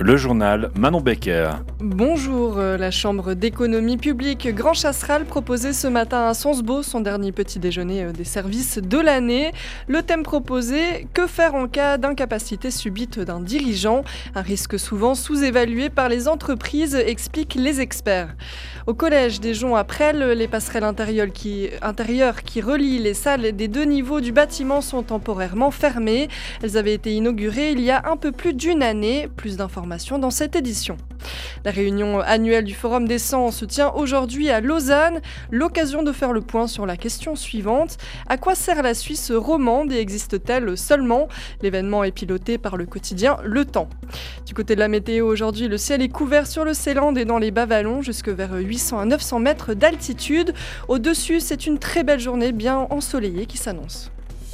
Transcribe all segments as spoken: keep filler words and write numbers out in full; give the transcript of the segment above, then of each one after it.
Le journal Manon Becker. Bonjour, la Chambre d'économie publique Grand Chasseral proposait ce matin à Sensbo son dernier petit déjeuner des services de l'année. Le thème proposé, que faire en cas d'incapacité subite d'un dirigeant? Un risque souvent sous-évalué par les entreprises, expliquent les experts. Au collège des Joncs à Presles, les passerelles intérieures qui, intérieures qui relient les salles des deux niveaux du bâtiment sont temporairement fermées. Elles avaient été inaugurées il y a un peu plus d'une année. Plus d'informations dans cette édition. La réunion annuelle du Forum des cent se tient aujourd'hui à Lausanne. L'occasion de faire le point sur la question suivante. À quoi sert la Suisse romande et existe-t-elle seulement? L'événement est piloté par le quotidien Le Temps. Du côté de la météo aujourd'hui, le ciel est couvert sur le Seeland et dans les bas vallons jusque vers huit cents à neuf cents mètres d'altitude. Au-dessus, c'est une très belle journée bien ensoleillée qui s'annonce.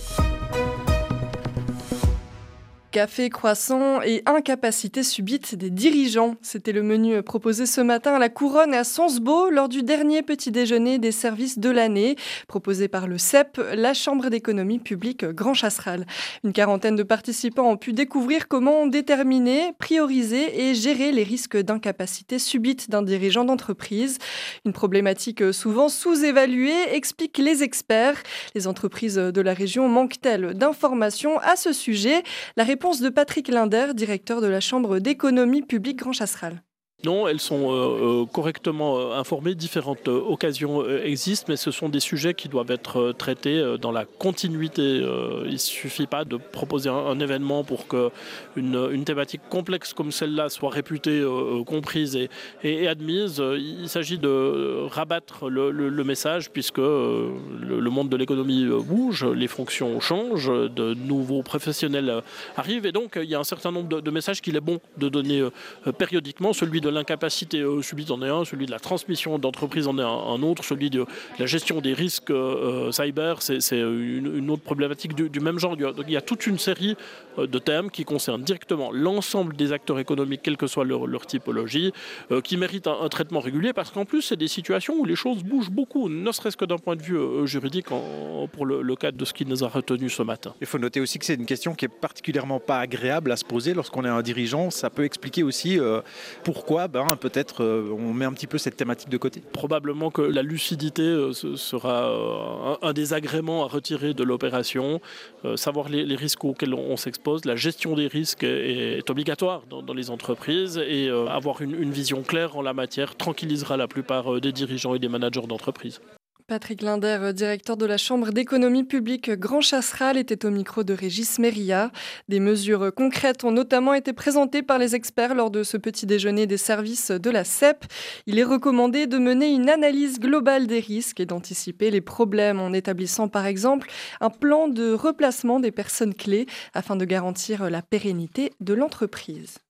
Café, croissant et incapacité subite des dirigeants. C'était le menu proposé ce matin à la Couronne et à Sensbo lors du dernier petit déjeuner des services de l'année, proposé par le C E P, la Chambre d'économie publique Grand Chasseral. Une quarantaine de participants ont pu découvrir comment déterminer, prioriser et gérer les risques d'incapacité subite d'un dirigeant d'entreprise. Une problématique souvent sous-évaluée, expliquent les experts. Les entreprises de la région manquent-elles d'informations à ce sujet? La réponse de Patrick Linder, directeur de la Chambre d'économie publique Grand Chasseral. Non, elles sont euh, correctement euh, informées. Différentes euh, occasions euh, existent, mais ce sont des sujets qui doivent être euh, traités euh, dans la continuité. Euh, il ne suffit pas de proposer un, un événement pour qu'une une thématique complexe comme celle-là soit réputée, euh, comprise et, et, et admise. Il s'agit de rabattre le, le, le message, puisque euh, le, le monde de l'économie bouge, les fonctions changent, de nouveaux professionnels arrivent, et donc il y a un certain nombre de, de messages qu'il est bon de donner euh, périodiquement. Celui de de l'incapacité euh, subite en est un, celui de la transmission d'entreprise en est un, un autre, celui de la gestion des risques euh, cyber, c'est, c'est une, une autre problématique du, du même genre. Donc, il y a toute une série euh, de thèmes qui concernent directement l'ensemble des acteurs économiques, quelle que soit leur, leur typologie, euh, qui méritent un, un traitement régulier, parce qu'en plus, c'est des situations où les choses bougent beaucoup, ne serait-ce que d'un point de vue euh, juridique, en, pour le, le cadre de ce qui nous a retenu ce matin. Il faut noter aussi que c'est une question qui est particulièrement pas agréable à se poser lorsqu'on est un dirigeant. Ça peut expliquer aussi euh, pourquoi Ben, peut-être euh, on met un petit peu cette thématique de côté. Probablement que la lucidité euh, sera euh, un, un des agréments à retirer de l'opération. Euh, savoir les, les risques auxquels on, on s'expose, la gestion des risques est, est obligatoire dans, dans les entreprises, et euh, avoir une, une vision claire en la matière tranquillisera la plupart des dirigeants et des managers d'entreprise. Patrick Linder, directeur de la Chambre d'économie publique Grand Chasseral, était au micro de Régis Méria. Des mesures concrètes ont notamment été présentées par les experts lors de ce petit déjeuner des services de la C E P. Il est recommandé de mener une analyse globale des risques et d'anticiper les problèmes en établissant par exemple un plan de replacement des personnes clés afin de garantir la pérennité de l'entreprise.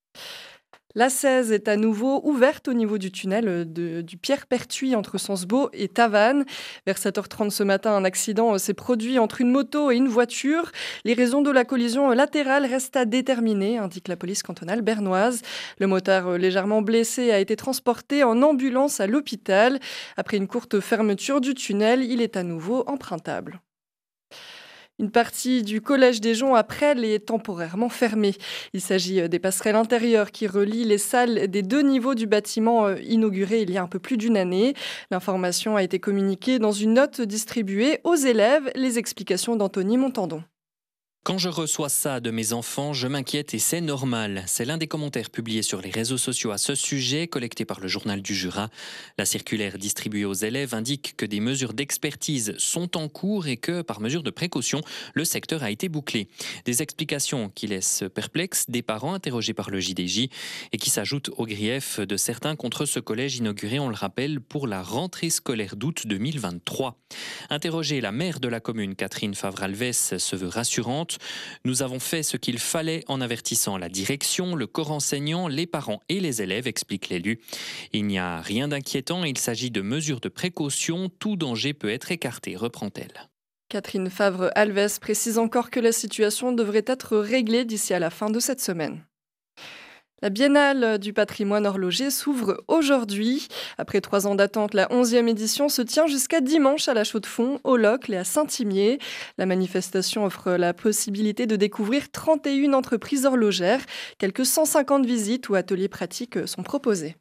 La seize est à nouveau ouverte au niveau du tunnel de, du Pierre-Pertuis entre Sensbo et Tavannes. Vers sept heures trente ce matin, un accident s'est produit entre une moto et une voiture. Les raisons de la collision latérale restent à déterminer, indique la police cantonale bernoise. Le motard légèrement blessé a été transporté en ambulance à l'hôpital. Après une courte fermeture du tunnel, il est à nouveau empruntable. Une partie du collège des Joncs à Presles est temporairement fermée. Il s'agit des passerelles intérieures qui relient les salles des deux niveaux du bâtiment inauguré il y a un peu plus d'une année. L'information a été communiquée dans une note distribuée aux élèves. Les explications d'Anthony Montandon. Quand je reçois ça de mes enfants, je m'inquiète et c'est normal. C'est l'un des commentaires publiés sur les réseaux sociaux à ce sujet, collecté par le Journal du Jura. La circulaire distribuée aux élèves indique que des mesures d'expertise sont en cours et que, par mesure de précaution, le secteur a été bouclé. Des explications qui laissent perplexes des parents interrogés par le J D J et qui s'ajoutent aux griefs de certains contre ce collège inauguré, on le rappelle, pour la rentrée scolaire d'août deux mille vingt-trois. Interrogée, la maire de la commune, Catherine Favre-Alves, se veut rassurante. Nous avons fait ce qu'il fallait en avertissant la direction, le corps enseignant, les parents et les élèves, explique l'élu. Il n'y a rien d'inquiétant, il s'agit de mesures de précaution, tout danger peut être écarté, reprend-elle. Catherine Favre-Alves précise encore que la situation devrait être réglée d'ici à la fin de cette semaine. La Biennale du patrimoine horloger s'ouvre aujourd'hui. Après trois ans d'attente, la onzième édition se tient jusqu'à dimanche à la Chaux-de-Fonds, au Locle et à Saint-Imier. La manifestation offre la possibilité de découvrir trente et une entreprises horlogères. Quelques cent cinquante visites ou ateliers pratiques sont proposés.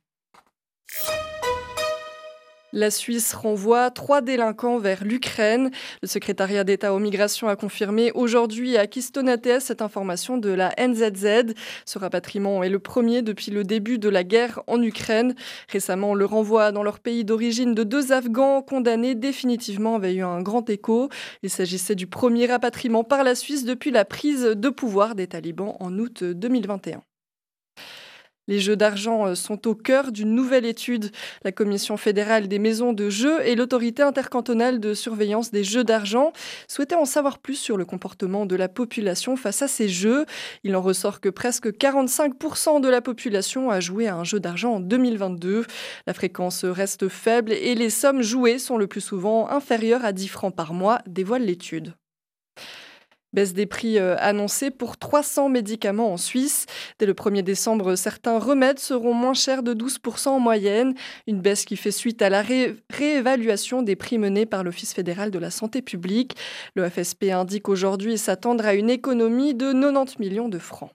La Suisse renvoie trois délinquants vers l'Ukraine. Le secrétariat d'État aux migrations a confirmé aujourd'hui à Kistonates cette information de la N Z Z. Ce rapatriement est le premier depuis le début de la guerre en Ukraine. Récemment, le renvoi dans leur pays d'origine de deux Afghans condamnés définitivement avait eu un grand écho. Il s'agissait du premier rapatriement par la Suisse depuis la prise de pouvoir des talibans en août deux mille vingt et un. Les jeux d'argent sont au cœur d'une nouvelle étude. La Commission fédérale des maisons de jeux et l'Autorité intercantonale de surveillance des jeux d'argent souhaitaient en savoir plus sur le comportement de la population face à ces jeux. Il en ressort que presque quarante-cinq pour cent de la population a joué à un jeu d'argent en deux mille vingt-deux. La fréquence reste faible et les sommes jouées sont le plus souvent inférieures à dix francs par mois, dévoile l'étude. Baisse des prix annoncés pour trois cents médicaments en Suisse. Dès le premier décembre, certains remèdes seront moins chers de douze pour cent en moyenne. Une baisse qui fait suite à la ré- réévaluation des prix menés par l'Office fédéral de la santé publique. Le F S P indique aujourd'hui s'attendre à une économie de quatre-vingt-dix millions de francs.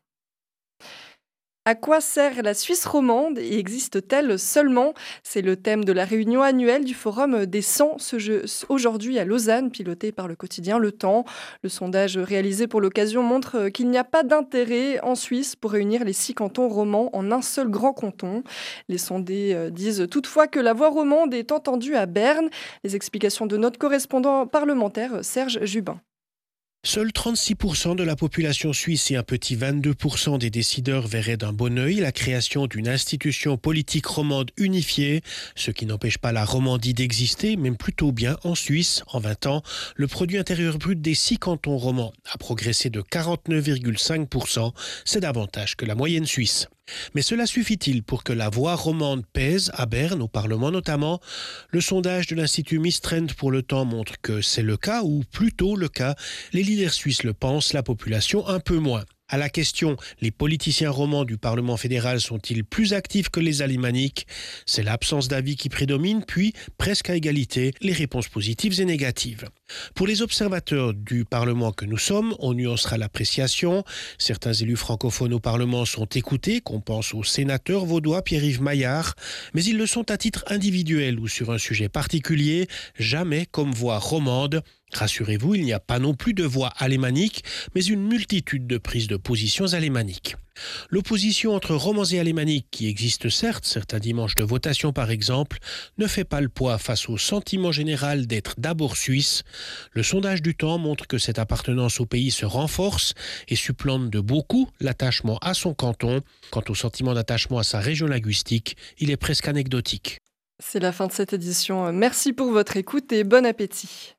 À quoi sert la Suisse romande et existe-t-elle seulement ? C'est le thème de la réunion annuelle du Forum des cent, ce jeu, aujourd'hui à Lausanne, piloté par le quotidien Le Temps. Le sondage réalisé pour l'occasion montre qu'il n'y a pas d'intérêt en Suisse pour réunir les six cantons romans en un seul grand canton. Les sondés disent toutefois que la voix romande est entendue à Berne. Les explications de notre correspondant parlementaire Serge Jubin. Seuls trente-six pour cent de la population suisse et un petit vingt-deux pour cent des décideurs verraient d'un bon œil la création d'une institution politique romande unifiée, ce qui n'empêche pas la Romandie d'exister, même plutôt bien en Suisse. En vingt ans, le produit intérieur brut des six cantons romans a progressé de quarante-neuf virgule cinq pour cent, c'est davantage que la moyenne suisse. Mais cela suffit-il pour que la voix romande pèse à Berne, au Parlement notamment ? Le sondage de l'Institut Mistrend pour le Temps montre que c'est le cas, ou plutôt le cas. Les leaders suisses le pensent, la population un peu moins. À la question « Les politiciens romans du Parlement fédéral sont-ils plus actifs que les alémaniques ?» C'est l'absence d'avis qui prédomine, puis, presque à égalité, les réponses positives et négatives. Pour les observateurs du Parlement que nous sommes, on nuancera l'appréciation. Certains élus francophones au Parlement sont écoutés, qu'on pense au sénateur vaudois Pierre-Yves Maillard, mais ils le sont à titre individuel ou sur un sujet particulier, jamais comme voix romande. Rassurez-vous, il n'y a pas non plus de voix alémanique, mais une multitude de prises de positions alémaniques. L'opposition entre romans et alémaniques, qui existe certes, certains dimanches de votation par exemple, ne fait pas le poids face au sentiment général d'être d'abord suisse. Le sondage du Temps montre que cette appartenance au pays se renforce et supplante de beaucoup l'attachement à son canton. Quant au sentiment d'attachement à sa région linguistique, il est presque anecdotique. C'est la fin de cette édition. Merci pour votre écoute et bon appétit.